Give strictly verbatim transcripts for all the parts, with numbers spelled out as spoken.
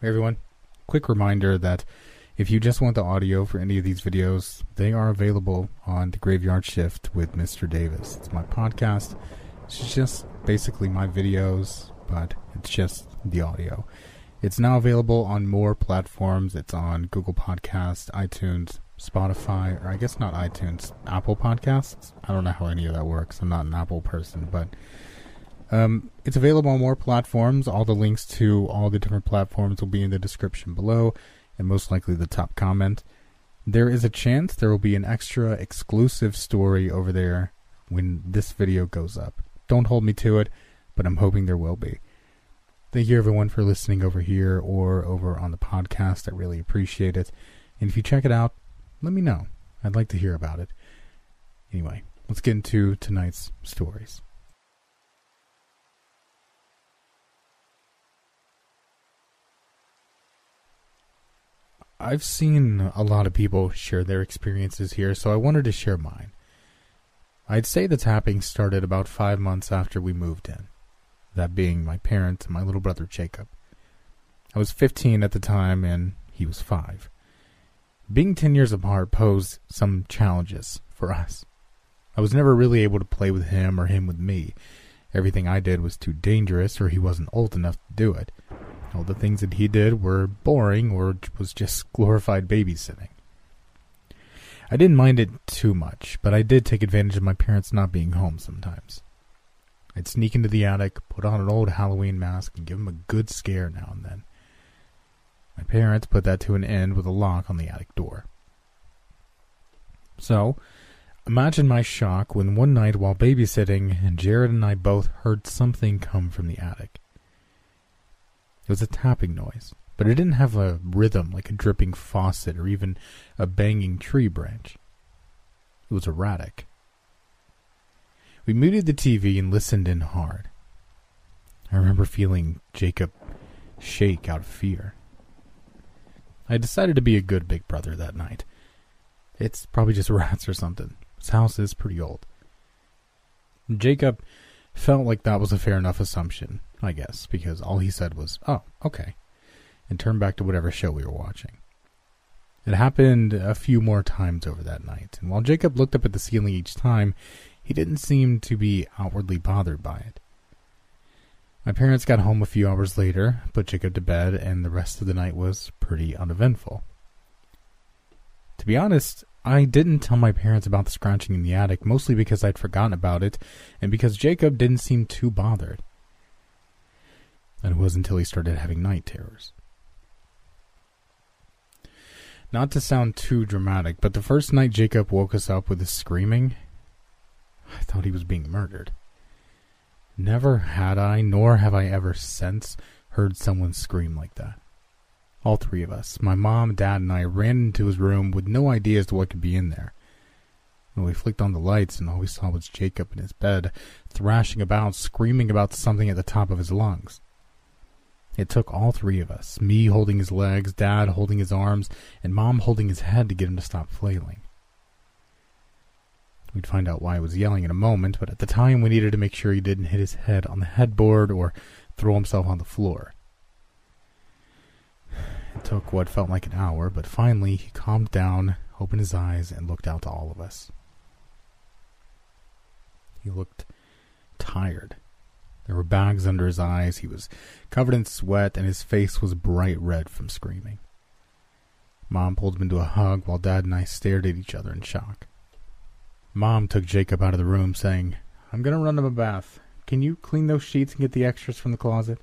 Hey everyone, quick reminder that if you just want the audio for any of these videos, they are available on The Graveyard Shift with Mister Davis. It's my podcast. It's just basically my videos, but it's just the audio. It's now available on more platforms. It's on Google Podcasts, iTunes, Spotify, or I guess not iTunes, Apple Podcasts. I don't know how any of that works. I'm not an Apple person, but um, it's available on more platforms. All the links to all the different platforms will be in the description below, and most likely the top comment. There is a chance there will be an extra exclusive story over there when this video goes up. Don't hold me to it, but I'm hoping there will be. Thank you everyone for listening over here or over on the podcast. I really appreciate it. And if you check it out, let me know. I'd like to hear about it. Anyway, let's get into tonight's stories. I've seen a lot of people share their experiences here, so I wanted to share mine. I'd say the tapping started about five months after we moved in. That being my parents and my little brother Jacob. I was fifteen at the time and he was five. Being ten years apart posed some challenges for us. I was never really able to play with him or him with me. Everything I did was too dangerous or he wasn't old enough to do it. All the things that he did were boring or was just glorified babysitting. I didn't mind it too much, but I did take advantage of my parents not being home sometimes. I'd sneak into the attic, put on an old Halloween mask, and give him a good scare now and then. My parents put that to an end with a lock on the attic door. So, imagine my shock when one night while babysitting, and Jared and I both heard something come from the attic. It was a tapping noise, but it didn't have a rhythm like a dripping faucet or even a banging tree branch. It was erratic. We muted the T V and listened in hard. I remember feeling Jacob shake out of fear. I decided to be a good big brother that night. It's probably just rats or something. His house is pretty old. Jacob felt like that was a fair enough assumption, I guess, because all he said was, "Oh, okay," and turned back to whatever show we were watching. It happened a few more times over that night, and while Jacob looked up at the ceiling each time, he didn't seem to be outwardly bothered by it. My parents got home a few hours later, put Jacob to bed, and the rest of the night was pretty uneventful. To be honest, I didn't tell my parents about the scratching in the attic, mostly because I'd forgotten about it, and because Jacob didn't seem too bothered. And it wasn't until he started having night terrors. Not to sound too dramatic, but the first night Jacob woke us up with his screaming, I thought he was being murdered. Never had I, nor have I ever since, heard someone scream like that. All three of us, my mom, dad, and I, ran into his room with no idea as to what could be in there. And we flicked on the lights, and all we saw was Jacob in his bed, thrashing about, screaming about something at the top of his lungs. It took all three of us, me holding his legs, dad holding his arms, and mom holding his head to get him to stop flailing. We'd find out why he was yelling in a moment, but at the time we needed to make sure he didn't hit his head on the headboard or throw himself on the floor. It took what felt like an hour, but finally he calmed down, opened his eyes, and looked out to all of us. He looked tired. There were bags under his eyes, he was covered in sweat, and his face was bright red from screaming. Mom pulled him into a hug while Dad and I stared at each other in shock. Mom took Jacob out of the room, saying, "I'm going to run him a bath. Can you clean those sheets and get the extras from the closet?"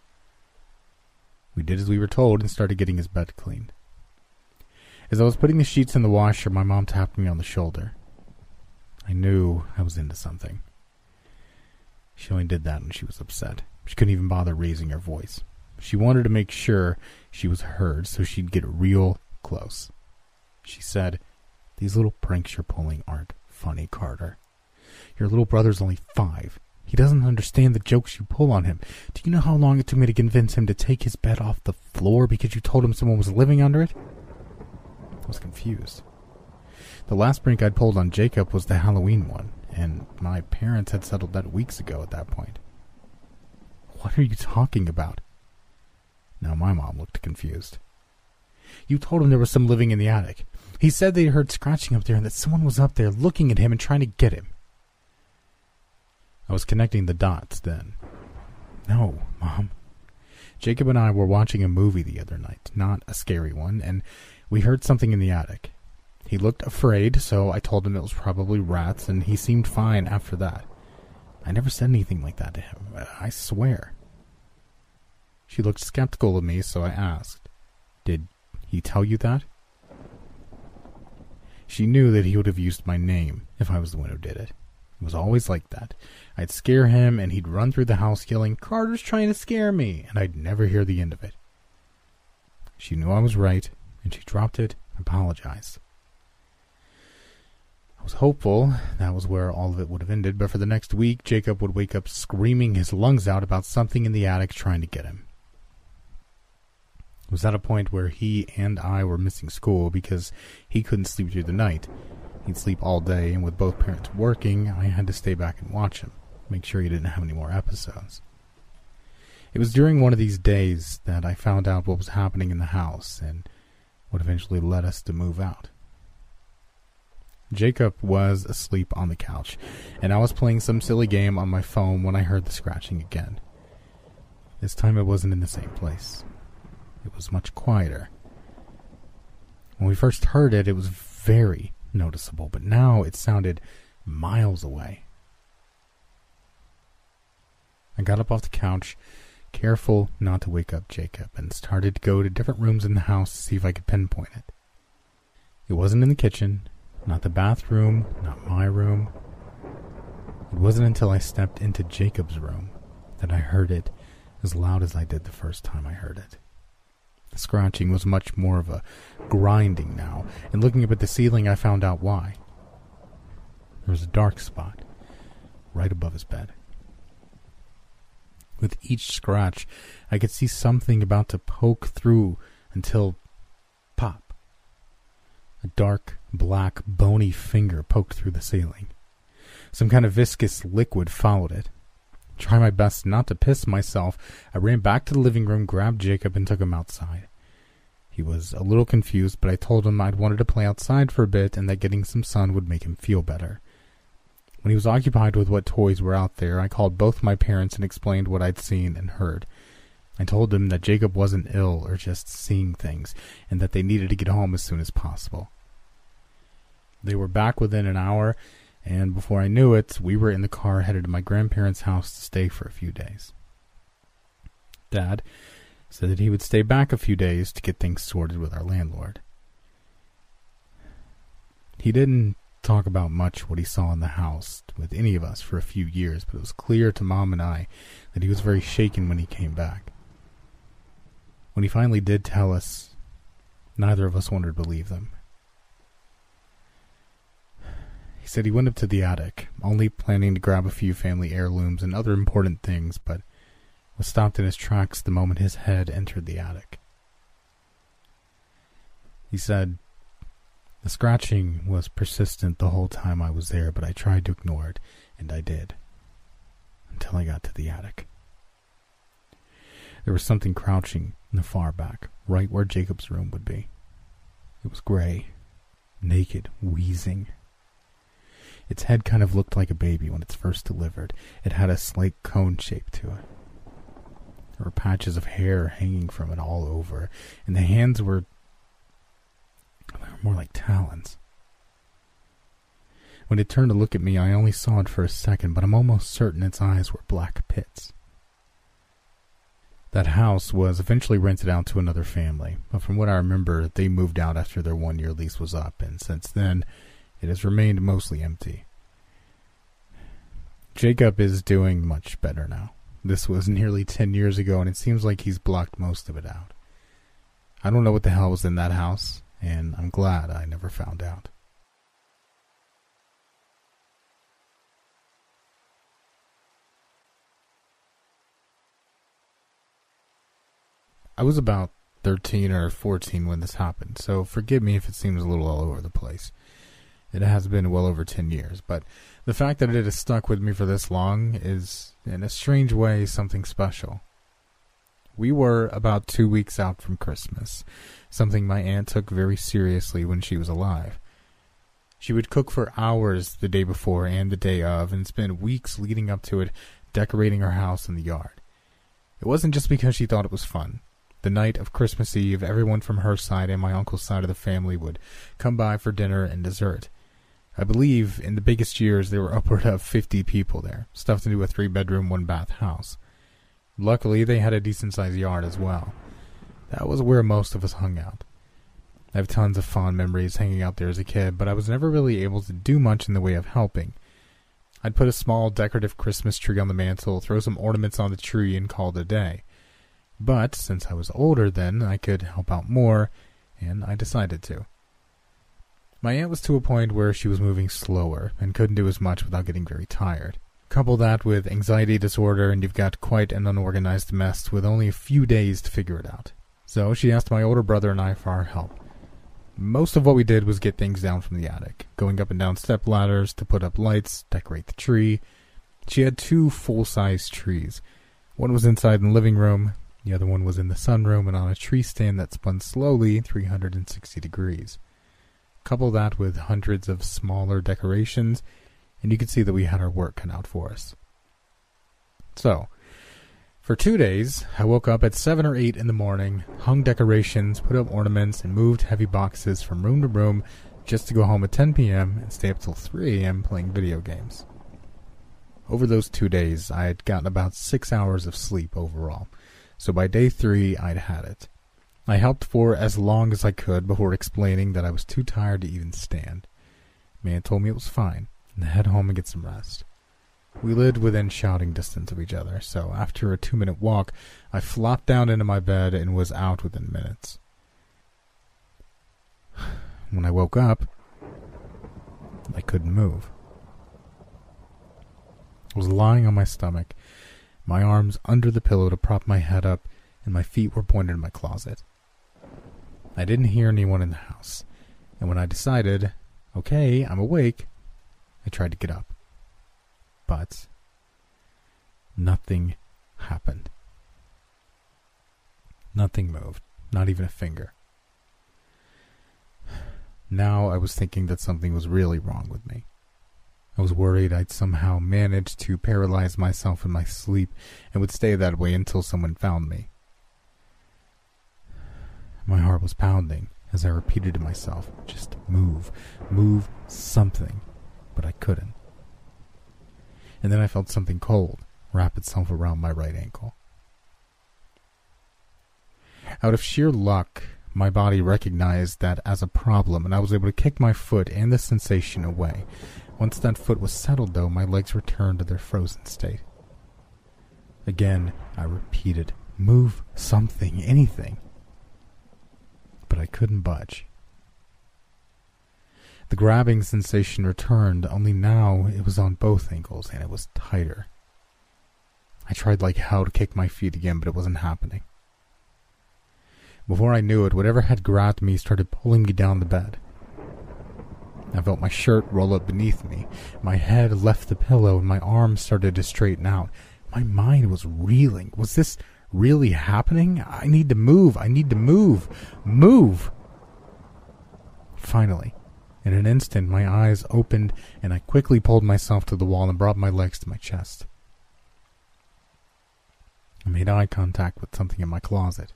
We did as we were told and started getting his bed cleaned. As I was putting the sheets in the washer, my mom tapped me on the shoulder. I knew I was into something. She only did that when she was upset. She couldn't even bother raising her voice. She wanted to make sure she was heard, so she'd get real close. She said, "These little pranks you're pulling aren't funny, Carter. Your little brother's only five. He doesn't understand the jokes you pull on him. Do you know how long it took me to convince him to take his bed off the floor because you told him someone was living under it?" I was confused. The last prank I'd pulled on Jacob was the Halloween one, and my parents had settled that weeks ago at that point. "What are you talking about?" Now my mom looked confused. You told him there was some living in the attic. He said they heard scratching up there and that someone was up there looking at him and trying to get him. I was connecting the dots then. No, Mom. Jacob and I were watching a movie the other night, not a scary one, and we heard something in the attic. He looked afraid, so I told him it was probably rats, and he seemed fine after that. I never said anything like that to him, I swear. She looked skeptical of me, so I asked, Did he tell you that? She knew that he would have used my name if I was the one who did it. It was always like that. I'd scare him, and he'd run through the house yelling, Carter's trying to scare me, and I'd never hear the end of it. She knew I was right, and she dropped it and apologized. I was hopeful that was where all of it would have ended, but for the next week, Jacob would wake up screaming his lungs out about something in the attic trying to get him. It was at a point where he and I were missing school because he couldn't sleep through the night. He'd sleep all day, and with both parents working, I had to stay back and watch him, make sure he didn't have any more episodes. It was during one of these days that I found out what was happening in the house and what eventually led us to move out. Jacob was asleep on the couch, and I was playing some silly game on my phone when I heard the scratching again. This time it wasn't in the same place. It was much quieter. When we first heard it, it was very noticeable, but now it sounded miles away. I got up off the couch, careful not to wake up Jacob, and started to go to different rooms in the house to see if I could pinpoint it. It wasn't in the kitchen, not the bathroom, not my room. It wasn't until I stepped into Jacob's room that I heard it as loud as I did the first time I heard it. The scratching was much more of a grinding now, and looking up at the ceiling I found out why. There was a dark spot right above his bed. With each scratch, I could see something about to poke through until pop. A dark, black, bony finger poked through the ceiling. Some kind of viscous liquid followed it. Trying my best not to piss myself, I ran back to the living room, grabbed Jacob, and took him outside. He was a little confused, but I told him I'd wanted to play outside for a bit and that getting some sun would make him feel better. When he was occupied with what toys were out there, I called both my parents and explained what I'd seen and heard. I told them that Jacob wasn't ill or just seeing things, and that they needed to get home as soon as possible. They were back within an hour, and before I knew it, we were in the car headed to my grandparents' house to stay for a few days. Dad said that he would stay back a few days to get things sorted with our landlord. He didn't talk about much what he saw in the house with any of us for a few years, but it was clear to Mom and I that he was very shaken when he came back. When he finally did tell us, neither of us wanted to believe them. He said he went up to the attic, only planning to grab a few family heirlooms and other important things, but was stopped in his tracks the moment his head entered the attic. He said, the scratching was persistent the whole time I was there, but I tried to ignore it, and I did, until I got to the attic. There was something crouching in the far back, right where Jacob's room would be. It was gray, naked, wheezing. Its head kind of looked like a baby when it's first delivered. It had a slight cone shape to it. There were patches of hair hanging from it all over, and the hands were, they were more like talons. When it turned to look at me, I only saw it for a second, but I'm almost certain its eyes were black pits. That house was eventually rented out to another family, but from what I remember, they moved out after their one-year lease was up, and since then, it has remained mostly empty. Jacob is doing much better now. This was nearly ten years ago, and it seems like he's blocked most of it out. I don't know what the hell was in that house, and I'm glad I never found out. I was about thirteen or fourteen when this happened, so forgive me if it seems a little all over the place. It has been well over ten years, but the fact that it has stuck with me for this long is, in a strange way, something special. We were about two weeks out from Christmas, something my aunt took very seriously when she was alive. She would cook for hours the day before and the day of, and spend weeks leading up to it decorating her house and the yard. It wasn't just because she thought it was fun. The night of Christmas Eve, everyone from her side and my uncle's side of the family would come by for dinner and dessert. I believe in the biggest years there were upward of fifty people there, stuffed into a three-bedroom, one-bath house. Luckily, they had a decent-sized yard as well. That was where most of us hung out. I have tons of fond memories hanging out there as a kid, but I was never really able to do much in the way of helping. I'd put a small decorative Christmas tree on the mantle, throw some ornaments on the tree, and call it a day. But since I was older then, I could help out more, and I decided to. My aunt was to a point where she was moving slower and couldn't do as much without getting very tired. Couple that with anxiety disorder and you've got quite an unorganized mess with only a few days to figure it out. So she asked my older brother and I for our help. Most of what we did was get things down from the attic, going up and down step ladders to put up lights, decorate the tree. She had two full-size trees. One was inside in the living room, the other one was in the sunroom and on a tree stand that spun slowly three hundred sixty degrees. Couple that with hundreds of smaller decorations, and you could see that we had our work cut out for us. So, for two days, I woke up at seven or eight in the morning, hung decorations, put up ornaments, and moved heavy boxes from room to room just to go home at ten p.m. and stay up till three a.m. playing video games. Over those two days, I had gotten about six hours of sleep overall, so by day three, I'd had it. I helped for as long as I could before explaining that I was too tired to even stand. Man told me it was fine, and to head home and get some rest. We lived within shouting distance of each other, so after a two-minute walk, I flopped down into my bed and was out within minutes. When I woke up, I couldn't move. I was lying on my stomach, my arms under the pillow to prop my head up, and my feet were pointed in my closet. I didn't hear anyone in the house, and when I decided, okay, I'm awake, I tried to get up. But nothing happened. Nothing moved, not even a finger. Now I was thinking that something was really wrong with me. I was worried I'd somehow managed to paralyze myself in my sleep and would stay that way until someone found me. My heart was pounding as I repeated to myself, just move, move something, but I couldn't. And then I felt something cold wrap itself around my right ankle. Out of sheer luck, my body recognized that as a problem, and I was able to kick my foot and the sensation away. Once that foot was settled, though, my legs returned to their frozen state. Again, I repeated, move something, anything. But I couldn't budge. The grabbing sensation returned, only now it was on both ankles, and it was tighter. I tried like hell to kick my feet again, but it wasn't happening. Before I knew it, whatever had grabbed me started pulling me down the bed. I felt my shirt roll up beneath me. My head left the pillow, and my arms started to straighten out. My mind was reeling. Was this really happening? I need to move. I need to move. Move! Finally, in an instant, my eyes opened, and I quickly pulled myself to the wall and brought my legs to my chest. I made eye contact with something in my closet.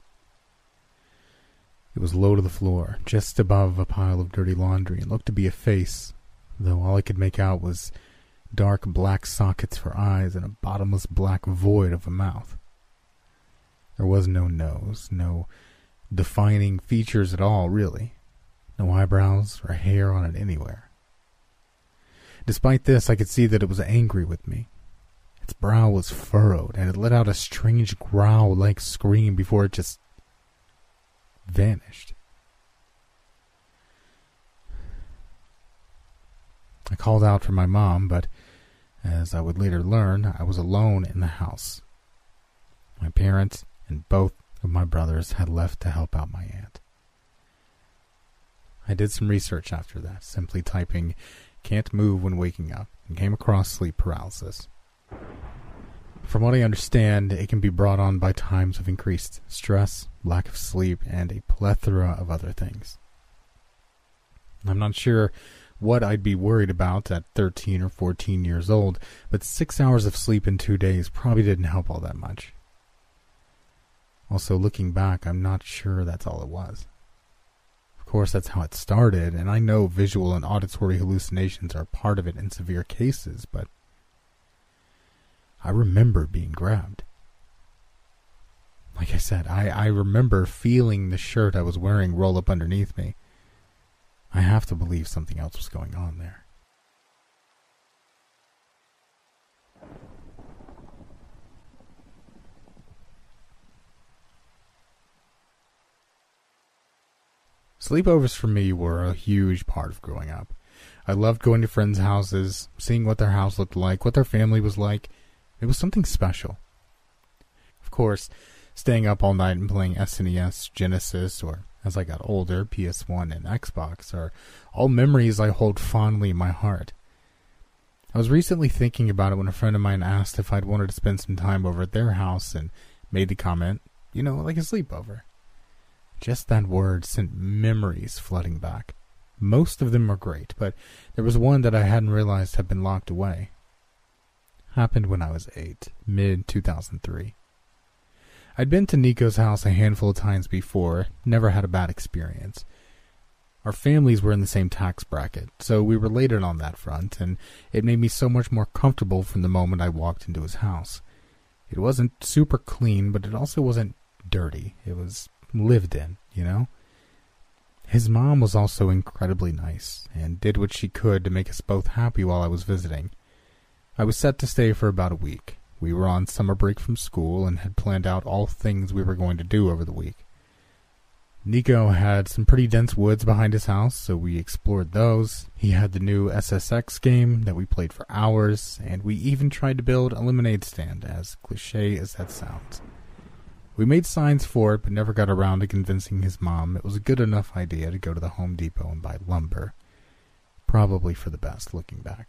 It was low to the floor, just above a pile of dirty laundry, and looked to be a face, though all I could make out was dark black sockets for eyes and a bottomless black void of a mouth. There was no nose, no defining features at all, really. No eyebrows or hair on it anywhere. Despite this, I could see that it was angry with me. Its brow was furrowed, and it let out a strange growl-like scream before it just vanished. I called out for my mom, but as I would later learn, I was alone in the house. My parents and both of my brothers had left to help out my aunt. I did some research after that, simply typing "can't move when waking up," and came across sleep paralysis. From what I understand, it can be brought on by times of increased stress, lack of sleep, and a plethora of other things. I'm not sure what I'd be worried about at thirteen or fourteen years old, but six hours of sleep in two days probably didn't help all that much. Also, looking back, I'm not sure that's all it was. Of course, that's how it started, and I know visual and auditory hallucinations are part of it in severe cases, but I remember being grabbed. Like I said, I, I remember feeling the shirt I was wearing roll up underneath me. I have to believe something else was going on there. Sleepovers for me were a huge part of growing up. I loved going to friends' houses, seeing what their house looked like, what their family was like. It was something special. Of course, staying up all night and playing S N E S, Genesis, or as I got older, P S one and Xbox are all memories I hold fondly in my heart. I was recently thinking about it when a friend of mine asked if I'd wanted to spend some time over at their house and made the comment, you know, like a sleepover. Just that word sent memories flooding back. Most of them were great, but there was one that I hadn't realized had been locked away. Happened when I was eight, mid two thousand three. I'd been to Nico's house a handful of times before, never had a bad experience. Our families were in the same tax bracket, so we related on that front, and it made me so much more comfortable from the moment I walked into his house. It wasn't super clean, but it also wasn't dirty. It was lived in, you know? His mom was also incredibly nice, and did what she could to make us both happy while I was visiting. I was set to stay for about a week. We were on summer break from school and had planned out all things we were going to do over the week. Nico had some pretty dense woods behind his house, so we explored those. He had the new S S X game that we played for hours, and we even tried to build a lemonade stand, as cliche as that sounds. We made signs for it, but never got around to convincing his mom it was a good enough idea to go to the Home Depot and buy lumber. Probably for the best, looking back.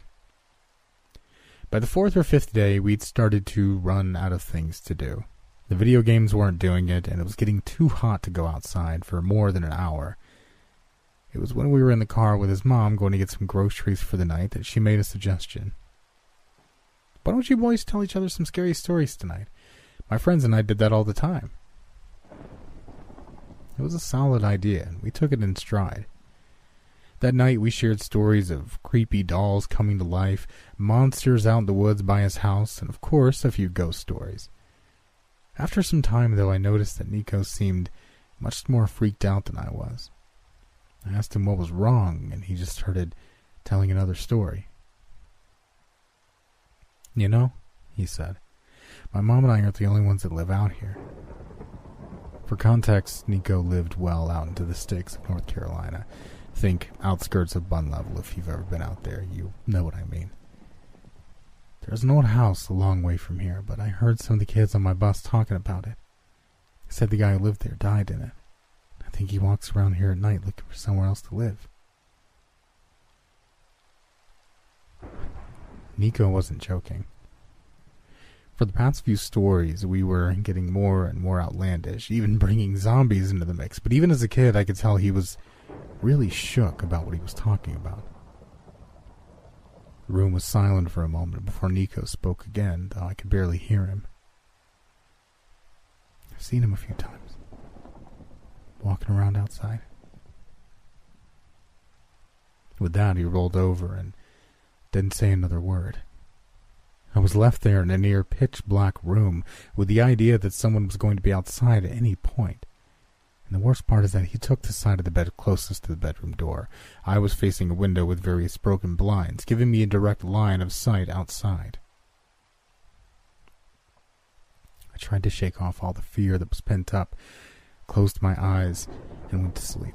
By the fourth or fifth day, we'd started to run out of things to do. The video games weren't doing it, and it was getting too hot to go outside for more than an hour. It was when we were in the car with his mom going to get some groceries for the night that she made a suggestion. Why don't you boys tell each other some scary stories tonight? My friends and I did that all the time. It was a solid idea, and we took it in stride. That night we shared stories of creepy dolls coming to life, monsters out in the woods by his house, and of course a few ghost stories. After some time, though, I noticed that Nico seemed much more freaked out than I was. I asked him what was wrong, and he just started telling another story. You know, he said, my mom and I aren't the only ones that live out here. For context, Nico lived well out into the sticks of North Carolina. Think outskirts of Bun Level. If you've ever been out there, you know what I mean. There's an old house a long way from here, but I heard some of the kids on my bus talking about it. They said the guy who lived there died in it. I think he walks around here at night looking for somewhere else to live. Nico wasn't joking. For the past few stories, we were getting more and more outlandish, even bringing zombies into the mix. But even as a kid, I could tell he was really shook about what he was talking about. The room was silent for a moment before Nico spoke again, though I could barely hear him. I've seen him a few times, walking around outside. With that, he rolled over and didn't say another word. I was left there in a near pitch-black room with the idea that someone was going to be outside at any point. And the worst part is that he took the side of the bed closest to the bedroom door. I was facing a window with various broken blinds, giving me a direct line of sight outside. I tried to shake off all the fear that was pent up, closed my eyes, and went to sleep.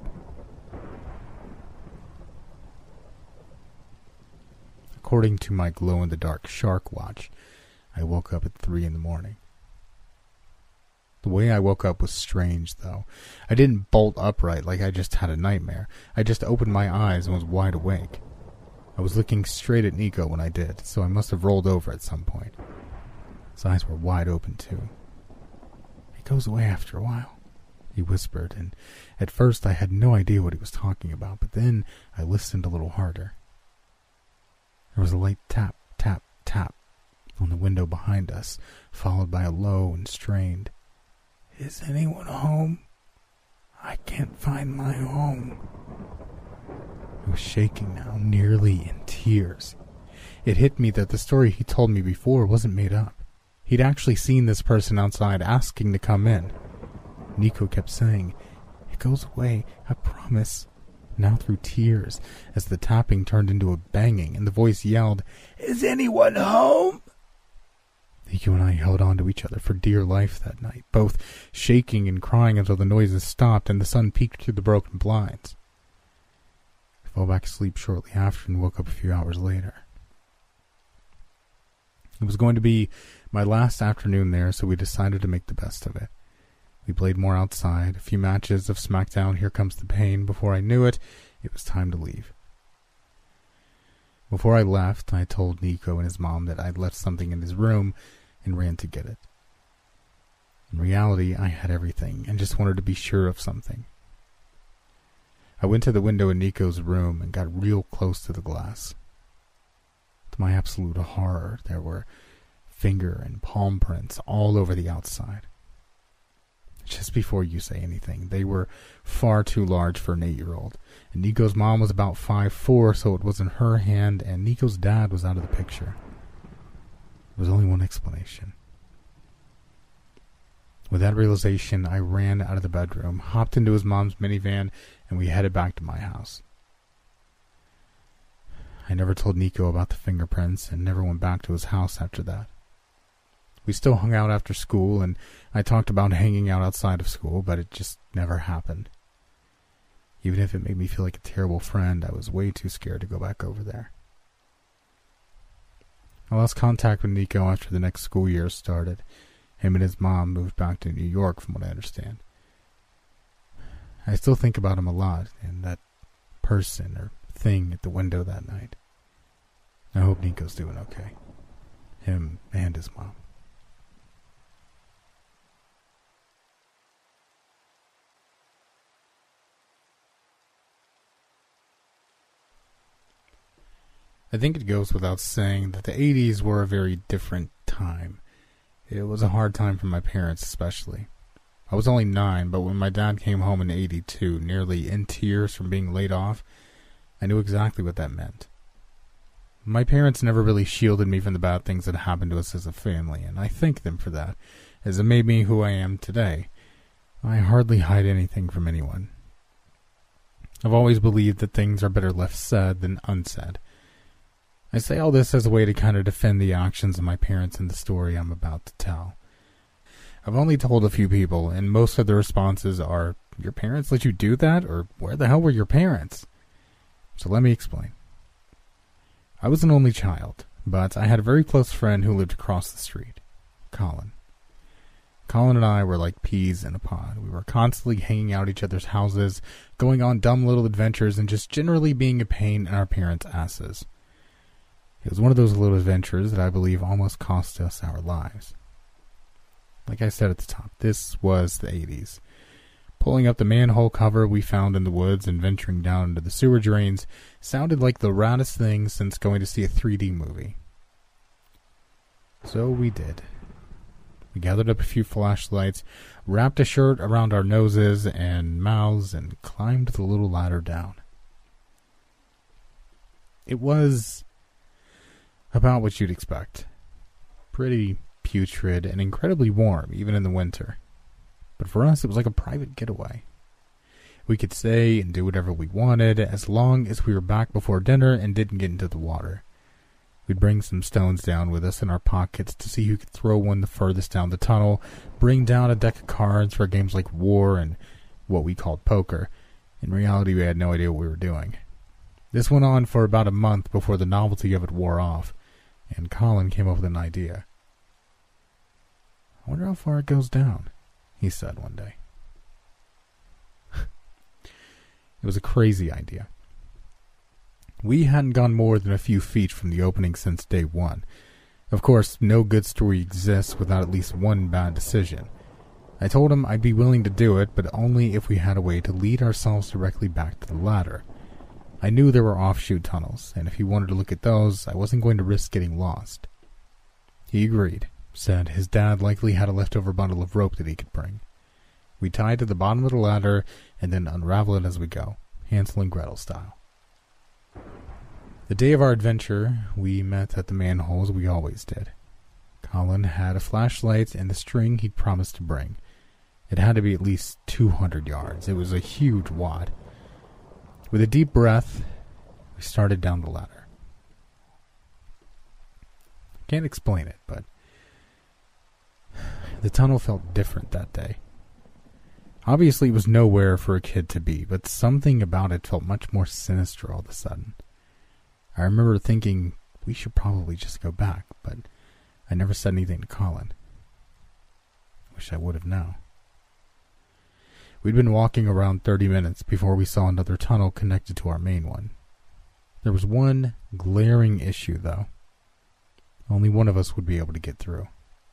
According to my glow-in-the-dark shark watch, I woke up at three in the morning. The way I woke up was strange, though. I didn't bolt upright like I just had a nightmare. I just opened my eyes and was wide awake. I was looking straight at Nico when I did, so I must have rolled over at some point. His eyes were wide open, too. "It goes away after a while," he whispered, and at first I had no idea what he was talking about, but then I listened a little harder. There was a light tap, tap, tap on the window behind us, followed by a low and strained, "Is anyone home? I can't find my home." I was shaking now, nearly in tears. It hit me that the story he told me before wasn't made up. He'd actually seen this person outside asking to come in. Nico kept saying, "It goes away, I promise," now through tears, as the tapping turned into a banging and the voice yelled, "Is anyone home?" Nico and I held on to each other for dear life that night, both shaking and crying until the noises stopped and the sun peeked through the broken blinds. I fell back asleep shortly after and woke up a few hours later. It was going to be my last afternoon there, so we decided to make the best of it. We played more outside, a few matches of SmackDown Here Comes the Pain. Before I knew it, it was time to leave. Before I left, I told Nico and his mom that I'd left something in his room and ran to get it. In reality, I had everything and just wanted to be sure of something. I went to the window in Nico's room and got real close to the glass. To my absolute horror, there were finger and palm prints all over the outside. Just before you say anything, they were far too large for an eight-year-old. And Nico's mom was about five foot four, so it wasn't her hand, and Nico's dad was out of the picture. There was only one explanation. With that realization, I ran out of the bedroom, hopped into his mom's minivan, and we headed back to my house. I never told Nico about the fingerprints and never went back to his house after that. We still hung out after school, and I talked about hanging out outside of school, but it just never happened. Even if it made me feel like a terrible friend, I was way too scared to go back over there. I lost contact with Nico after the next school year started. Him and his mom moved back to New York, from what I understand. I still think about him a lot, and that person or thing at the window that night. I hope Nico's doing okay. Him and his mom. I think it goes without saying that the eighties were a very different time. It was a hard time for my parents especially. I was only nine, but when my dad came home in eighty-two, nearly in tears from being laid off, I knew exactly what that meant. My parents never really shielded me from the bad things that happened to us as a family, and I thank them for that, as it made me who I am today. I hardly hide anything from anyone. I've always believed that things are better left said than unsaid. I say all this as a way to kind of defend the actions of my parents in the story I'm about to tell. I've only told a few people, and most of the responses are, "Your parents let you do that?" or "Where the hell were your parents?" So let me explain. I was an only child, but I had a very close friend who lived across the street, Colin. Colin and I were like peas in a pod. We were constantly hanging out at each other's houses, going on dumb little adventures, and just generally being a pain in our parents' asses. It was one of those little adventures that I believe almost cost us our lives. Like I said at the top, this was the eighties. Pulling up the manhole cover we found in the woods and venturing down into the sewer drains sounded like the raddest thing since going to see a three D movie. So we did. We gathered up a few flashlights, wrapped a shirt around our noses and mouths, and climbed the little ladder down. It was about what you'd expect. Pretty putrid and incredibly warm, even in the winter. But for us, it was like a private getaway. We could say and do whatever we wanted, as long as we were back before dinner and didn't get into the water. We'd bring some stones down with us in our pockets to see who could throw one the furthest down the tunnel, bring down a deck of cards for games like war and what we called poker. In reality, we had no idea what we were doing. This went on for about a month before the novelty of it wore off, and Colin came up with an idea. "I wonder how far it goes down," he said one day. It was a crazy idea. We hadn't gone more than a few feet from the opening since day one. Of course, no good story exists without at least one bad decision. I told him I'd be willing to do it, but only if we had a way to lead ourselves directly back to the ladder. I knew there were offshoot tunnels, and if he wanted to look at those, I wasn't going to risk getting lost. He agreed, said his dad likely had a leftover bundle of rope that he could bring. We tied to the bottom of the ladder and then unravel it as we go, Hansel and Gretel style. The day of our adventure, we met at the manhole as we always did. Colin had a flashlight and the string he'd promised to bring. It had to be at least two hundred yards. It was a huge wad. With a deep breath, we started down the ladder. Can't explain it, but the tunnel felt different that day. Obviously, it was nowhere for a kid to be, but something about it felt much more sinister all of a sudden. I remember thinking we should probably just go back, but I never said anything to Colin. Wish I would have now. We'd been walking around thirty minutes before we saw another tunnel connected to our main one. There was one glaring issue, though. Only one of us would be able to get through.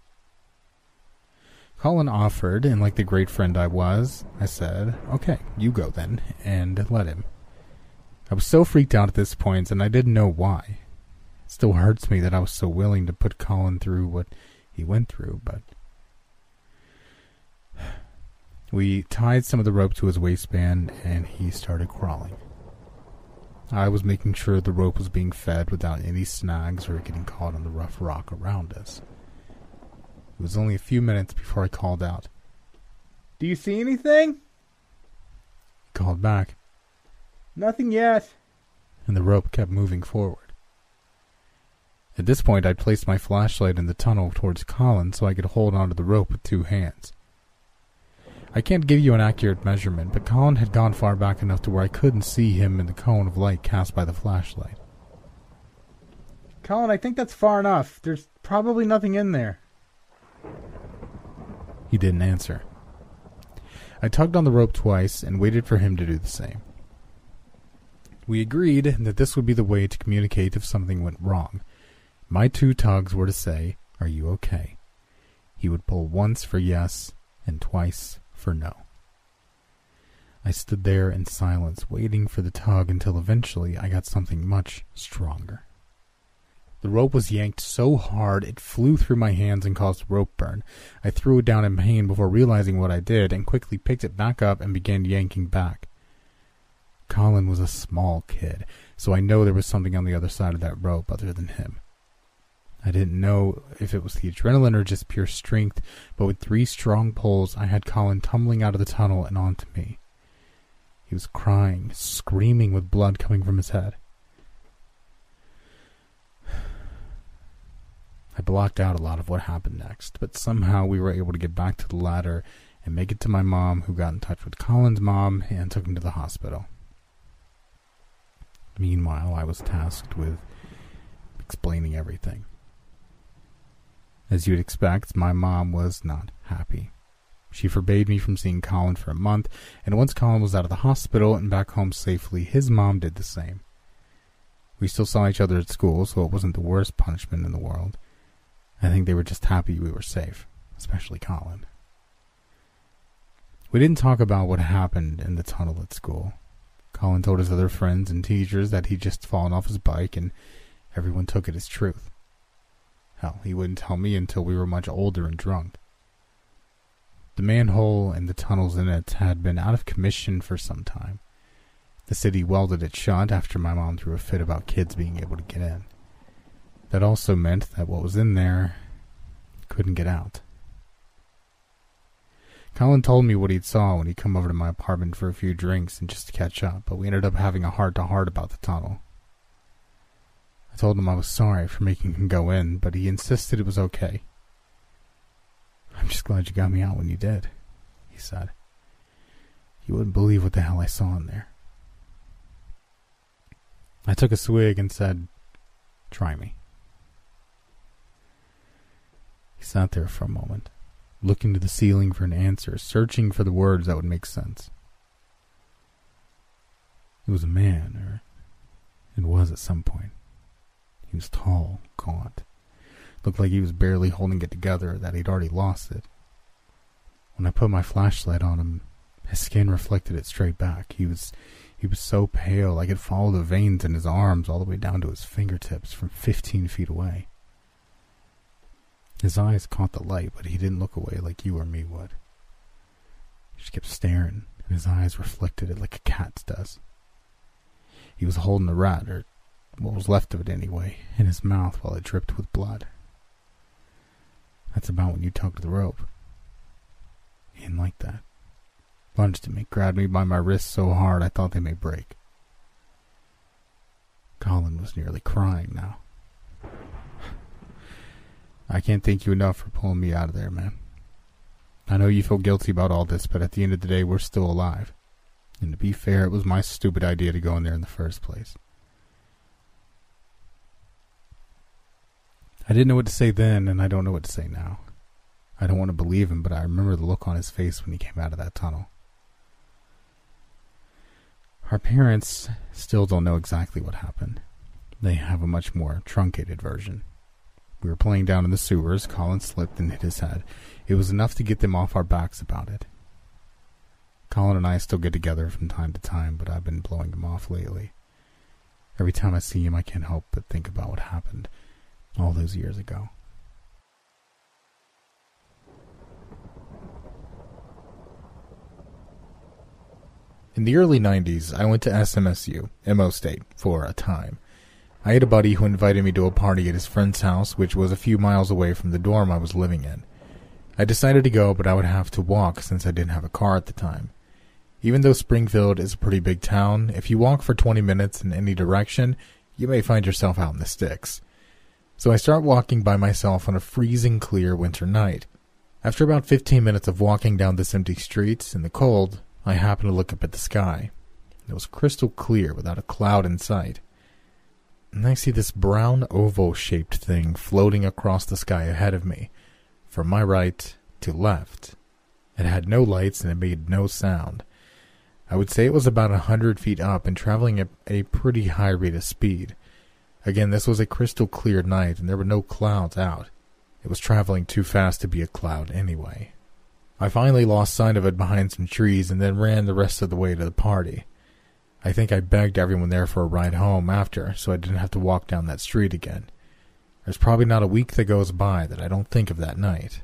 Colin offered, and like the great friend I was, I said, okay, you go then, and let him. I was so freaked out at this point, and I didn't know why. It still hurts me that I was so willing to put Colin through what he went through, but... We tied some of the rope to his waistband, and he started crawling. I was making sure the rope was being fed without any snags or getting caught on the rough rock around us. It was only a few minutes before I called out, "Do you see anything?" He called back, "Nothing yet." And the rope kept moving forward. At this point, I'd placed my flashlight in the tunnel towards Colin so I could hold onto the rope with two hands. I can't give you an accurate measurement, but Colin had gone far back enough to where I couldn't see him in the cone of light cast by the flashlight. "Colin, I think that's far enough. There's probably nothing in there." He didn't answer. I tugged on the rope twice and waited for him to do the same. We agreed that this would be the way to communicate if something went wrong. My two tugs were to say, "Are you okay?" He would pull once for yes and twice for no. I stood there in silence, waiting for the tug until eventually I got something much stronger. The rope was yanked so hard it flew through my hands and caused rope burn. I threw it down in pain before realizing what I did and quickly picked it back up and began yanking back. Colin was a small kid, so I know there was something on the other side of that rope other than him. I didn't know if it was the adrenaline or just pure strength, but with three strong pulls, I had Colin tumbling out of the tunnel and onto me. He was crying, screaming with blood coming from his head. I blocked out a lot of what happened next, but somehow we were able to get back to the ladder and make it to my mom, who got in touch with Colin's mom and took him to the hospital. Meanwhile, I was tasked with explaining everything. As you'd expect, my mom was not happy. She forbade me from seeing Colin for a month, and once Colin was out of the hospital and back home safely, his mom did the same. We still saw each other at school, so it wasn't the worst punishment in the world. I think they were just happy we were safe, especially Colin. We didn't talk about what happened in the tunnel at school. Colin told his other friends and teachers that he'd just fallen off his bike, and everyone took it as truth. Hell, he wouldn't tell me until we were much older and drunk. The manhole and the tunnels in it had been out of commission for some time. The city welded it shut after my mom threw a fit about kids being able to get in. That also meant that what was in there couldn't get out. Colin told me what he'd saw when he'd come over to my apartment for a few drinks and just to catch up, but we ended up having a heart-to-heart about the tunnel. I told him I was sorry for making him go in, but he insisted it was okay. "I'm just glad you got me out when you did," he said. "You wouldn't believe what the hell I saw in there." I took a swig and said, "Try me." He sat there for a moment, looking to the ceiling for an answer, searching for the words that would make sense. It was a man, or it was at some point. He was tall, gaunt. Looked like he was barely holding it together, that he'd already lost it. When I put my flashlight on him, his skin reflected it straight back. He was he was so pale, I could follow the veins in his arms all the way down to his fingertips from fifteen feet away. His eyes caught the light, but he didn't look away like you or me would. He just kept staring, and his eyes reflected it like a cat's does. He was holding a rat, or what was left of it anyway, in his mouth while it dripped with blood. That's about when you tugged the rope. He didn't like that. Lunged at me, grabbed me by my wrists so hard I thought they may break. Colin was nearly crying now. I can't thank you enough for pulling me out of there, man. I know you feel guilty about all this, but at the end of the day, we're still alive. And to be fair, it was my stupid idea to go in there in the first place. I didn't know what to say then, and I don't know what to say now. I don't want to believe him, but I remember the look on his face when he came out of that tunnel. Our parents still don't know exactly what happened. They have a much more truncated version. We were playing down in the sewers. Colin slipped and hit his head. It was enough to get them off our backs about it. Colin and I still get together from time to time, but I've been blowing him off lately. Every time I see him, I can't help but think about what happened all those years ago. In the early nineties, I went to S M S U, M O State, for a time. I had a buddy who invited me to a party at his friend's house, which was a few miles away from the dorm I was living in. I decided to go, but I would have to walk since I didn't have a car at the time. Even though Springfield is a pretty big town, if you walk for twenty minutes in any direction, you may find yourself out in the sticks. So I start walking by myself on a freezing clear winter night. After about fifteen minutes of walking down this empty streets in the cold, I happened to look up at the sky. It was crystal clear without a cloud in sight. And I see this brown oval-shaped thing floating across the sky ahead of me, from my right to left. It had no lights and it made no sound. I would say it was about a hundred feet up and traveling at a pretty high rate of speed. Again, this was a crystal clear night and there were no clouds out. It was traveling too fast to be a cloud anyway. I finally lost sight of it behind some trees and then ran the rest of the way to the party. I think I begged everyone there for a ride home after, so I didn't have to walk down that street again. There's probably not a week that goes by that I don't think of that night.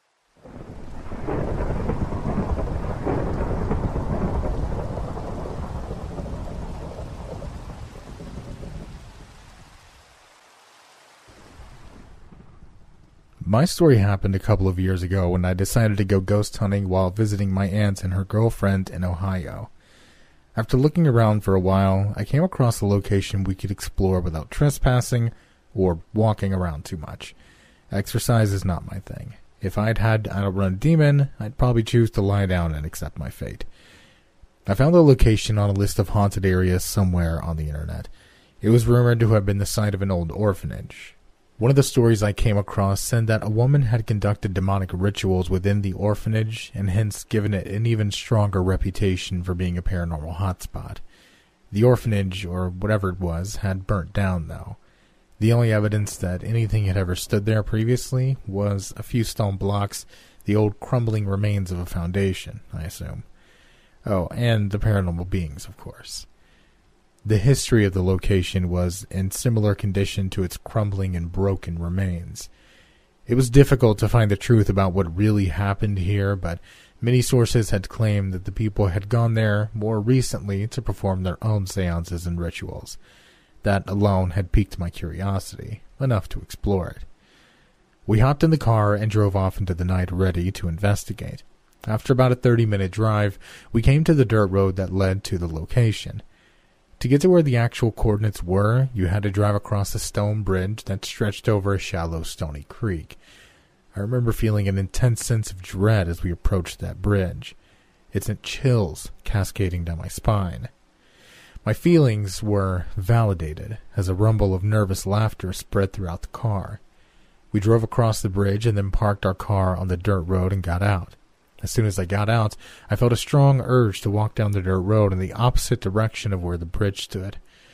My story happened a couple of years ago when I decided to go ghost hunting while visiting my aunt and her girlfriend in Ohio. After looking around for a while, I came across a location we could explore without trespassing or walking around too much. Exercise is not my thing. If I'd had to outrun a demon, I'd probably choose to lie down and accept my fate. I found the location on a list of haunted areas somewhere on the internet. It was rumored to have been the site of an old orphanage. One of the stories I came across said that a woman had conducted demonic rituals within the orphanage and hence given it an even stronger reputation for being a paranormal hotspot. The orphanage, or whatever it was, had burnt down though. The only evidence that anything had ever stood there previously was a few stone blocks, the old crumbling remains of a foundation, I assume. Oh, and the paranormal beings, of course. The history of the location was in similar condition to its crumbling and broken remains. It was difficult to find the truth about what really happened here, but many sources had claimed that the people had gone there more recently to perform their own seances and rituals. That alone had piqued my curiosity, enough to explore it. We hopped in the car and drove off into the night ready to investigate. After about a thirty-minute drive, we came to the dirt road that led to the location. To get to where the actual coordinates were, you had to drive across a stone bridge that stretched over a shallow, stony creek. I remember feeling an intense sense of dread as we approached that bridge. It sent chills cascading down my spine. My feelings were validated as a rumble of nervous laughter spread throughout the car. We drove across the bridge and then parked our car on the dirt road and got out. As soon as I got out, I felt a strong urge to walk down the dirt road in the opposite direction of where the bridge stood.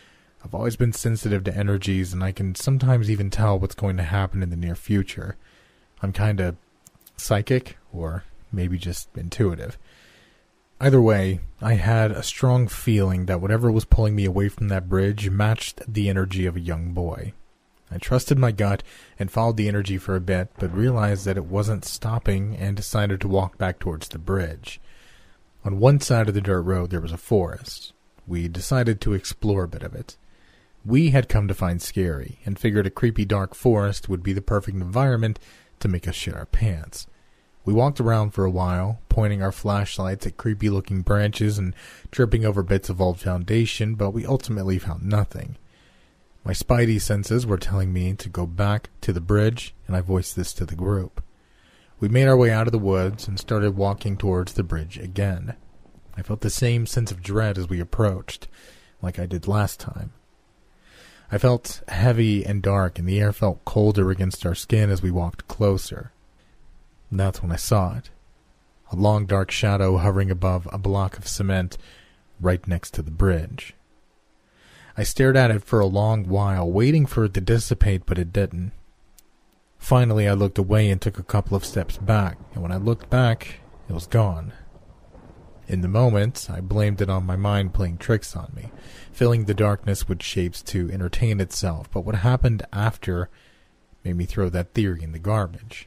I've always been sensitive to energies, and I can sometimes even tell what's going to happen in the near future. I'm kind of psychic, or maybe just intuitive. Either way, I had a strong feeling that whatever was pulling me away from that bridge matched the energy of a young boy. I trusted my gut and followed the energy for a bit, but realized that it wasn't stopping and decided to walk back towards the bridge. On one side of the dirt road there was a forest. We decided to explore a bit of it. We had come to find scary, and figured a creepy dark forest would be the perfect environment to make us shit our pants. We walked around for a while, pointing our flashlights at creepy-looking branches and tripping over bits of old foundation, but we ultimately found nothing. My spidey senses were telling me to go back to the bridge, and I voiced this to the group. We made our way out of the woods and started walking towards the bridge again. I felt the same sense of dread as we approached, like I did last time. I felt heavy and dark, and the air felt colder against our skin as we walked closer. And that's when I saw it. A long dark shadow hovering above a block of cement right next to the bridge. I stared at it for a long while, waiting for it to dissipate, but it didn't. Finally, I looked away and took a couple of steps back, and when I looked back, it was gone. In the moment, I blamed it on my mind playing tricks on me, filling the darkness with shapes to entertain itself, but what happened after made me throw that theory in the garbage.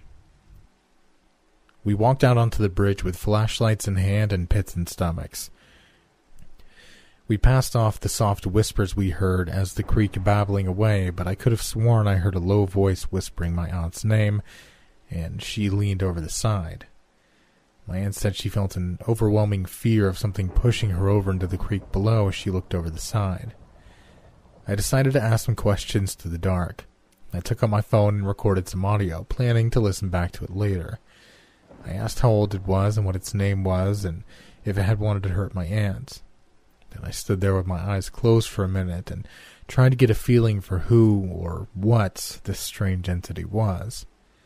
We walked out onto the bridge with flashlights in hand and pits in stomachs. We passed off the soft whispers we heard as the creek babbling away, but I could have sworn I heard a low voice whispering my aunt's name, and she leaned over the side. My aunt said she felt an overwhelming fear of something pushing her over into the creek below as she looked over the side. I decided to ask some questions to the dark. I took out my phone and recorded some audio, planning to listen back to it later. I asked how old it was and what its name was, and if it had wanted to hurt my aunt. Then I stood there with my eyes closed for a minute and tried to get a feeling for who or what this strange entity was.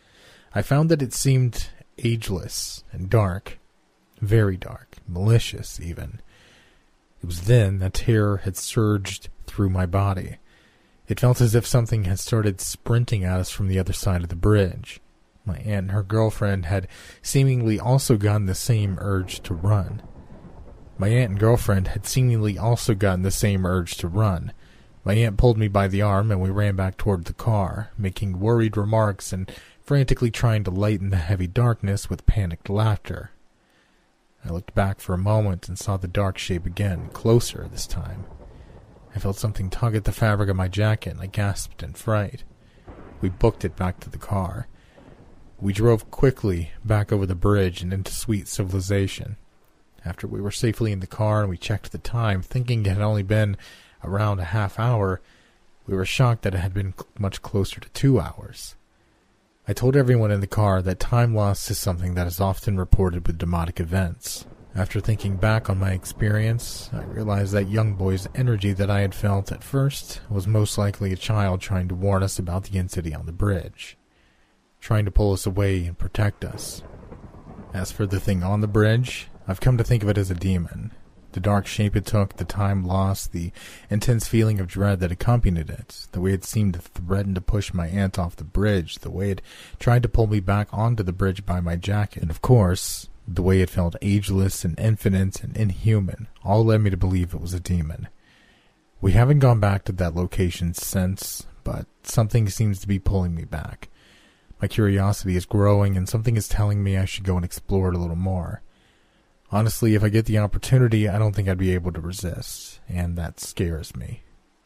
I found that it seemed ageless and dark, very dark, malicious even. It was then that terror had surged through my body. It felt as if something had started sprinting at us from the other side of the bridge. My aunt and her girlfriend had seemingly also gotten the same urge to run. My aunt and girlfriend had seemingly also gotten the same urge to run. My aunt pulled me by the arm and we ran back toward the car, making worried remarks and frantically trying to lighten the heavy darkness with panicked laughter. I looked back for a moment and saw the dark shape again, closer this time. I felt something tug at the fabric of my jacket and I gasped in fright. We booked it back to the car. We drove quickly back over the bridge and into sweet civilization. After we were safely in the car and we checked the time, thinking it had only been around a half hour, we were shocked that it had been much closer to two hours. I told everyone in the car that time lost is something that is often reported with demonic events. After thinking back on my experience, I realized that young boy's energy that I had felt at first was most likely a child trying to warn us about the entity on the bridge, trying to pull us away and protect us. As for the thing on the bridge, I've come to think of it as a demon. The dark shape it took, the time lost, the intense feeling of dread that accompanied it, the way it seemed to threaten to push my aunt off the bridge, the way it tried to pull me back onto the bridge by my jacket, and of course, the way it felt ageless and infinite and inhuman, all led me to believe it was a demon. We haven't gone back to that location since, but something seems to be pulling me back. My curiosity is growing, and something is telling me I should go and explore it a little more. Honestly, if I get the opportunity, I don't think I'd be able to resist, and that scares me.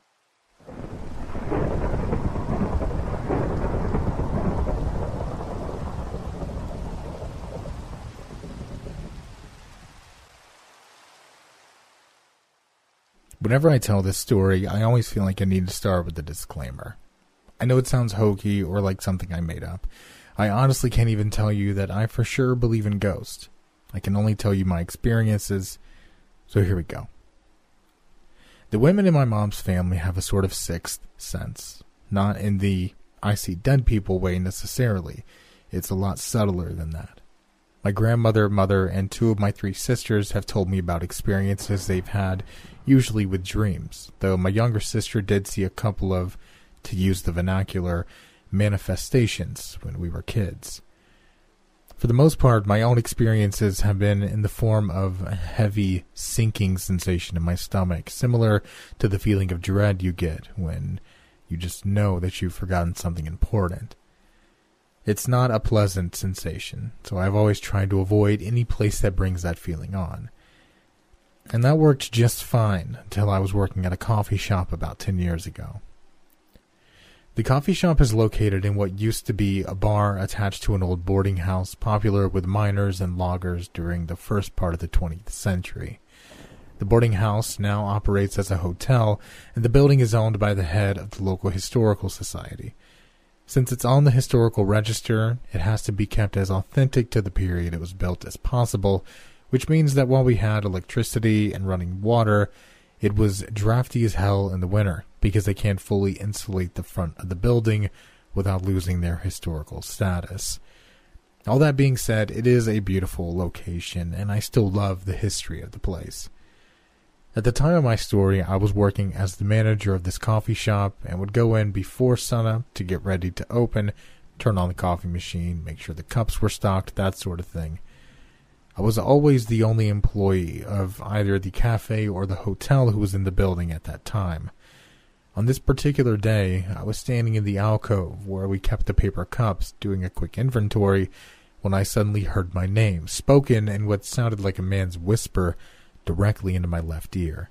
Whenever I tell this story, I always feel like I need to start with a disclaimer. I know it sounds hokey or like something I made up. I honestly can't even tell you that I for sure believe in ghosts. I can only tell you my experiences, so here we go. The women in my mom's family have a sort of sixth sense. Not in the I see dead people way necessarily. It's a lot subtler than that. My grandmother, mother, and two of my three sisters have told me about experiences they've had usually with dreams, though my younger sister did see a couple of, to use the vernacular, manifestations when we were kids. For the most part, my own experiences have been in the form of a heavy, sinking sensation in my stomach, similar to the feeling of dread you get when you just know that you've forgotten something important. It's not a pleasant sensation, so I've always tried to avoid any place that brings that feeling on. And that worked just fine until I was working at a coffee shop about ten years ago. The coffee shop is located in what used to be a bar attached to an old boarding house popular with miners and loggers during the first part of the twentieth century. The boarding house now operates as a hotel, and the building is owned by the head of the local historical society. Since it's on the historical register, it has to be kept as authentic to the period it was built as possible, which means that while we had electricity and running water, it was drafty as hell in the winter, because they can't fully insulate the front of the building without losing their historical status. All that being said, it is a beautiful location, and I still love the history of the place. At the time of my story, I was working as the manager of this coffee shop and would go in before sunup to get ready to open, turn on the coffee machine, make sure the cups were stocked, that sort of thing. I was always the only employee of either the cafe or the hotel who was in the building at that time. On this particular day, I was standing in the alcove where we kept the paper cups, doing a quick inventory, when I suddenly heard my name, spoken in what sounded like a man's whisper, directly into my left ear.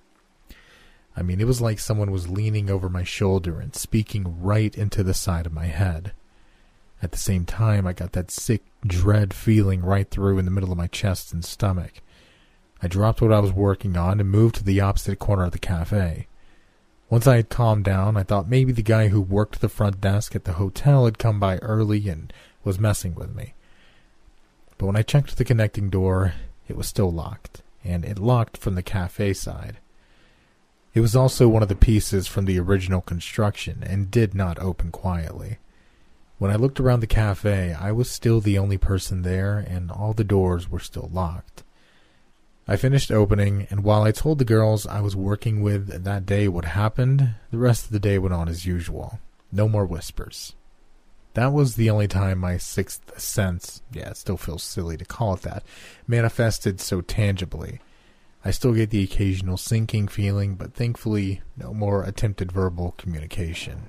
I mean, it was like someone was leaning over my shoulder and speaking right into the side of my head. At the same time, I got that sick dread feeling right through in the middle of my chest and stomach. I dropped what I was working on and moved to the opposite corner of the cafe. Once I had calmed down, I thought maybe the guy who worked the front desk at the hotel had come by early and was messing with me. But when I checked the connecting door, it was still locked, and it locked from the cafe side. It was also one of the pieces from the original construction and did not open quietly. When I looked around the cafe, I was still the only person there, and all the doors were still locked. I finished opening, and while I told the girls I was working with that day what happened, the rest of the day went on as usual. No more whispers. That was the only time my sixth sense, yeah, it still feels silly to call it that, manifested so tangibly. I still get the occasional sinking feeling, but thankfully, no more attempted verbal communication.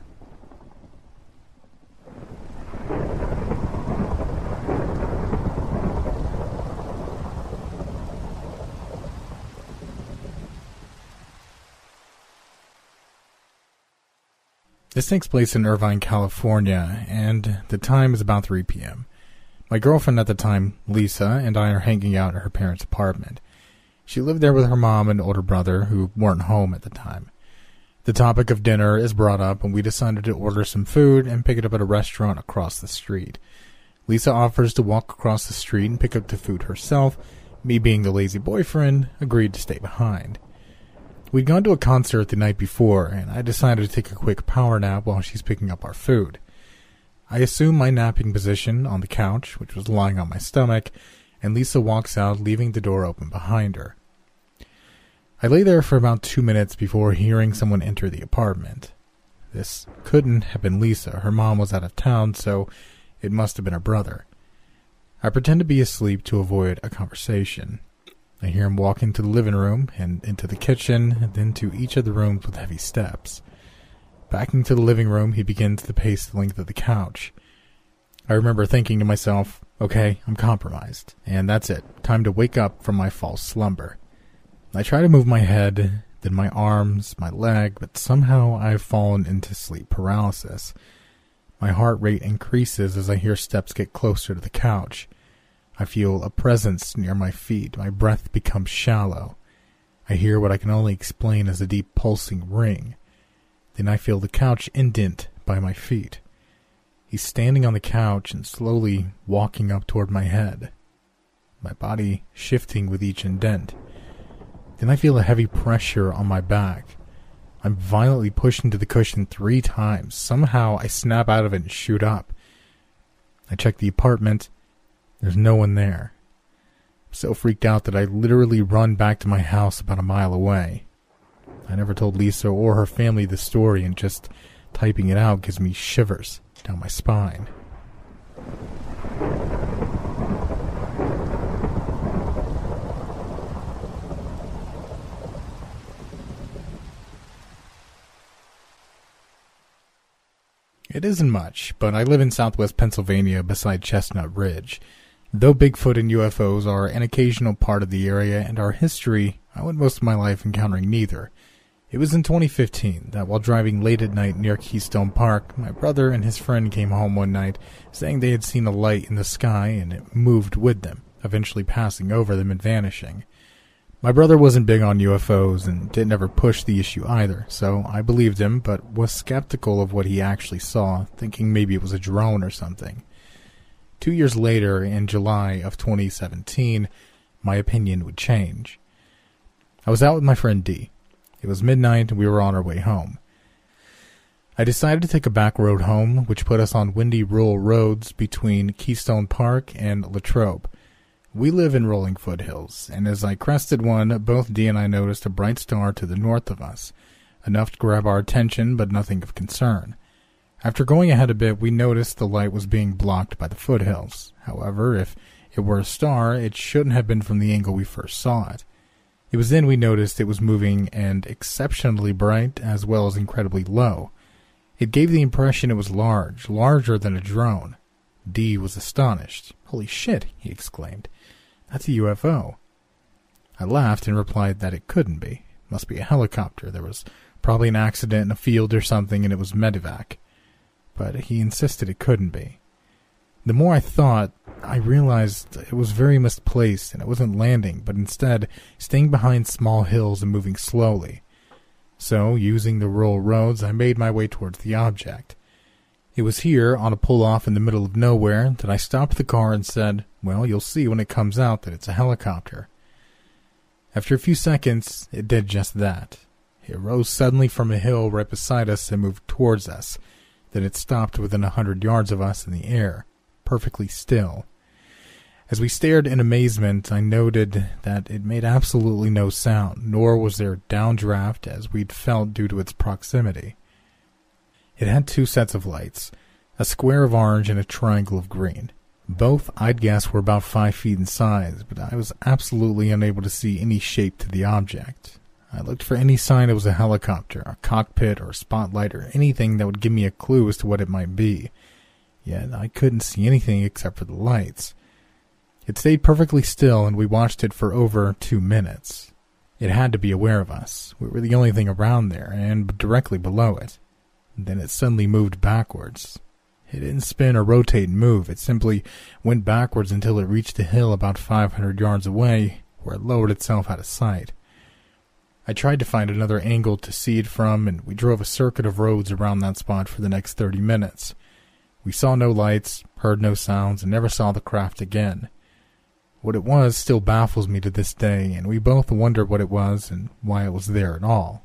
This takes place in Irvine, California, and the time is about three p.m. My girlfriend at the time, Lisa, and I are hanging out at her parents' apartment. She lived there with her mom and older brother, who weren't home at the time. The topic of dinner is brought up, and we decided to order some food and pick it up at a restaurant across the street. Lisa offers to walk across the street and pick up the food herself. Me, being the lazy boyfriend, agreed to stay behind. We'd gone to a concert the night before, and I decided to take a quick power nap while she's picking up our food. I assume my napping position on the couch, which was lying on my stomach, and Lisa walks out, leaving the door open behind her. I lay there for about two minutes before hearing someone enter the apartment. This couldn't have been Lisa. Her mom was out of town, so it must have been her brother. I pretend to be asleep to avoid a conversation. I hear him walk into the living room and into the kitchen, and then to each of the rooms with heavy steps. Backing to the living room, he begins to pace the length of the couch. I remember thinking to myself, okay, I'm compromised, and that's it. Time to wake up from my false slumber. I try to move my head, then my arms, my leg, but somehow I've fallen into sleep paralysis. My heart rate increases as I hear steps get closer to the couch. I feel a presence near my feet. My breath becomes shallow. I hear what I can only explain as a deep pulsing ring. Then I feel the couch indent by my feet. He's standing on the couch and slowly walking up toward my head, my body shifting with each indent. Then I feel a heavy pressure on my back. I'm violently pushed into the cushion three times. Somehow I snap out of it and shoot up. I check the apartment. There's no one there. I'm so freaked out that I literally run back to my house about a mile away. I never told Lisa or her family the story, and just typing it out gives me shivers down my spine. It isn't much, but I live in southwest Pennsylvania beside Chestnut Ridge. Though Bigfoot and U F Os are an occasional part of the area and our history, I went most of my life encountering neither. It was in twenty fifteen that while driving late at night near Keystone Park, my brother and his friend came home one night saying they had seen a light in the sky and it moved with them, eventually passing over them and vanishing. My brother wasn't big on U F Os and didn't ever push the issue either, so I believed him but was skeptical of what he actually saw, thinking maybe it was a drone or something. Two years later, in July of twenty seventeen, my opinion would change. I was out with my friend D. It was midnight and we were on our way home. I decided to take a back road home, which put us on windy rural roads between Keystone Park and Latrobe. We live in rolling foothills, and as I crested one, both Dee and I noticed a bright star to the north of us, enough to grab our attention, but nothing of concern. After going ahead a bit, we noticed the light was being blocked by the foothills. However, if it were a star, it shouldn't have been from the angle we first saw it. It was then we noticed it was moving and exceptionally bright, as well as incredibly low. It gave the impression it was large, larger than a drone. Dee was astonished. "Holy shit," he exclaimed. "That's a U F O." I laughed and replied that it couldn't be. Must be a helicopter. There was probably an accident in a field or something and it was medevac. But he insisted it couldn't be. The more I thought, I realized it was very misplaced and it wasn't landing, but instead staying behind small hills and moving slowly. So, using the rural roads, I made my way towards the object. It was here, on a pull-off in the middle of nowhere, that I stopped the car and said, "Well, you'll see when it comes out that it's a helicopter." After a few seconds, it did just that. It rose suddenly from a hill right beside us and moved towards us. Then it stopped within a hundred yards of us in the air, perfectly still. As we stared in amazement, I noted that it made absolutely no sound, nor was there downdraft as we'd felt due to its proximity. It had two sets of lights, a square of orange and a triangle of green. Both, I'd guess, were about five feet in size, but I was absolutely unable to see any shape to the object. I looked for any sign it was a helicopter, a cockpit, or a spotlight, or anything that would give me a clue as to what it might be. Yet I couldn't see anything except for the lights. It stayed perfectly still, and we watched it for over two minutes. It had to be aware of us. We were the only thing around there, and directly below it. Then it suddenly moved backwards. It didn't spin or rotate and move. It simply went backwards until it reached a hill about five hundred yards away, where it lowered itself out of sight. I tried to find another angle to see it from, and we drove a circuit of roads around that spot for the next thirty minutes. We saw no lights, heard no sounds, and never saw the craft again. What it was still baffles me to this day, and we both wonder what it was and why it was there at all.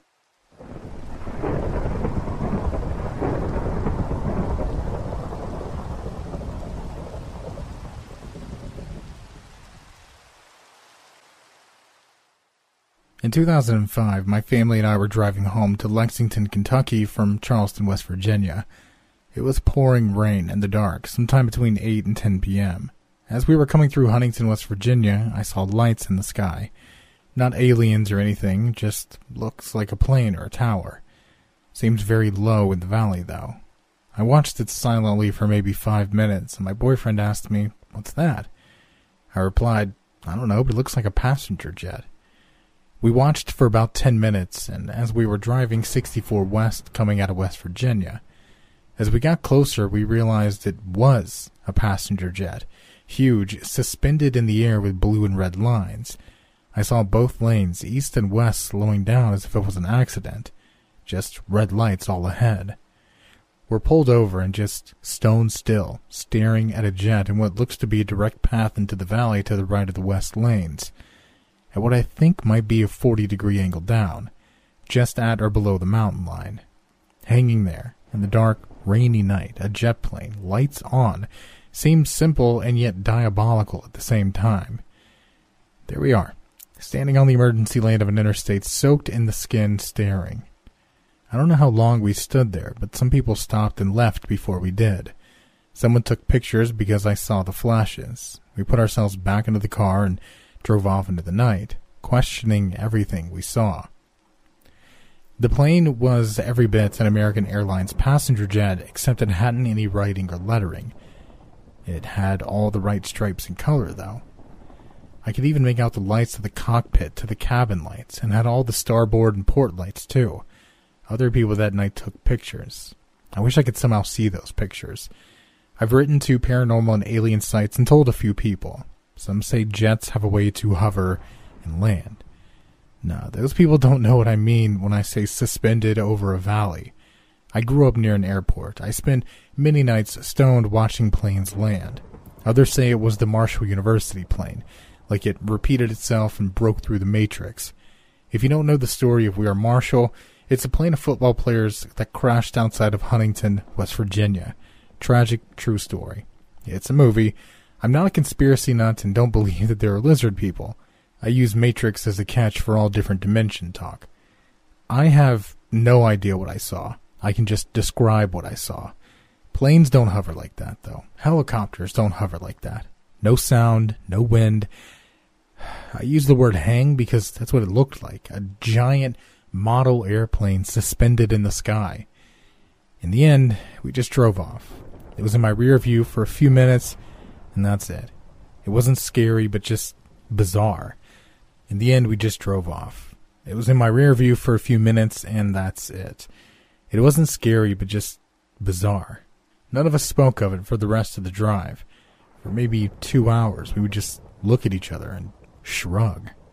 In two thousand five, my family and I were driving home to Lexington, Kentucky from Charleston, West Virginia. It was pouring rain in the dark, sometime between eight and ten p.m. As we were coming through Huntington, West Virginia, I saw lights in the sky. Not aliens or anything, just looks like a plane or a tower. Seemed very low in the valley, though. I watched it silently for maybe five minutes, and my boyfriend asked me, "What's that?" I replied, "I don't know, but it looks like a passenger jet." We watched for about ten minutes, and as we were driving sixty-four West coming out of West Virginia, as we got closer, we realized it was a passenger jet, huge, suspended in the air with blue and red lines. I saw both lanes, east and west, slowing down as if it was an accident, just red lights all ahead. We're pulled over and just stone still, staring at a jet in what looks to be a direct path into the valley to the right of the west lanes, at what I think might be a forty-degree angle down, just at or below the mountain line. Hanging there, in the dark, rainy night, a jet plane, lights on, seemed simple and yet diabolical at the same time. There we are, standing on the emergency lane of an interstate, soaked in the skin, staring. I don't know how long we stood there, but some people stopped and left before we did. Someone took pictures because I saw the flashes. We put ourselves back into the car and drove off into the night, questioning everything we saw. The plane was every bit an American Airlines passenger jet, except it hadn't any writing or lettering. It had all the right stripes and color, though. I could even make out the lights of the cockpit to the cabin lights, and had all the starboard and port lights, too. Other people that night took pictures. I wish I could somehow see those pictures. I've written to paranormal and alien sites and told a few people. Some say jets have a way to hover and land. No, those people don't know what I mean when I say suspended over a valley. I grew up near an airport. I spent many nights stoned watching planes land. Others say it was the Marshall University plane, like it repeated itself and broke through the matrix. If you don't know the story of We Are Marshall, it's a plane of football players that crashed outside of Huntington, West Virginia. Tragic, true story. It's a movie. I'm not a conspiracy nut and don't believe that there are lizard people. I use Matrix as a catch for all different dimension talk. I have no idea what I saw. I can just describe what I saw. Planes don't hover like that, though. Helicopters don't hover like that. No sound, no wind. I use the word hang because that's what it looked like. A giant model airplane suspended in the sky. In the end, we just drove off. It was in my rear view for a few minutes, and that's it. It wasn't scary, but just bizarre. In the end, we just drove off. It was in my rear view for a few minutes, and that's it. It wasn't scary, but just bizarre. None of us spoke of it for the rest of the drive. For maybe two hours, we would just look at each other and shrug.